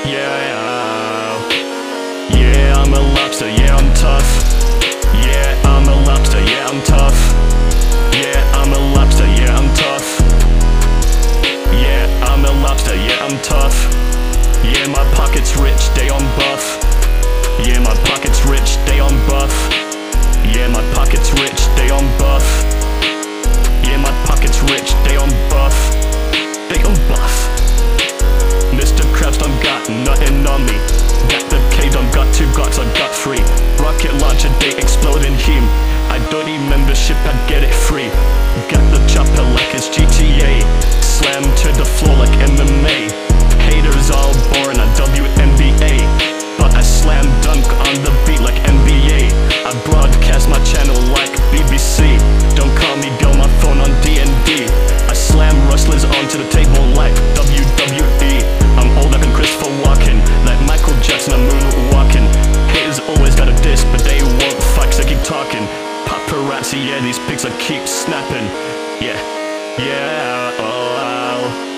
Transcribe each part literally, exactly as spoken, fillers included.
Yeah, yeah, I'm a lobster, yeah, I'm tough. Yeah, I'm a lobster, yeah, I'm tough. Yeah, I'm a lobster, yeah, I'm tough. Yeah, I'm a lobster, yeah, I'm tough. Yeah, my pocket's rich, they on buff. Yeah, my pocket's rich, they on buff. Yeah, my pocket's rich, they on buff. Yeah, my pocket's rich, they on buff. They on buff. Mister Krabs done got nothing on me. Got the K done got two guts, I got three. Rocket launcher, they explode in him. I don't need membership, I'd get it free. Got the chopper like it's G T A. Slam to the floor like M M A. Haters all born a W N B A, but I slam dunk on the beat like N B A. I broadcast my channel like B B C. Don't call me girl, my phone on D and D. I slam rustlers onto the table like W W E. I'm older than Christopher Walken, like Michael Jackson, I'm moonwalking. Haters always got a diss, but they won't fuck, so keep talking. Paparazzi, yeah, these pics I keep snapping. Yeah, yeah, oh wow.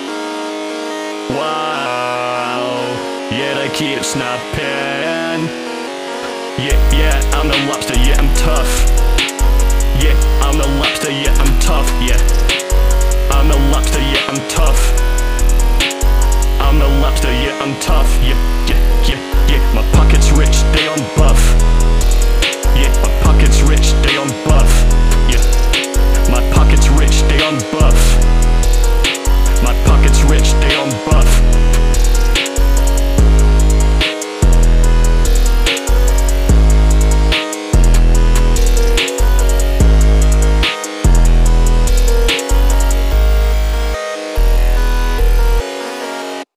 Wow, yeah, they keep snapping. Yeah, yeah, I'm a lobster, yeah, I'm tough. Yeah, I'm a lobster, yeah, I'm tough, yeah. I'm a lobster, yeah, I'm tough. I'm a lobster, yeah, I'm tough, yeah, yeah, yeah, yeah. My pocket's rich, they on buff. Yeah, my pocket's rich, they on buff. Yeah, my pocket's rich, they on buff. My pocket's rich, they on buff.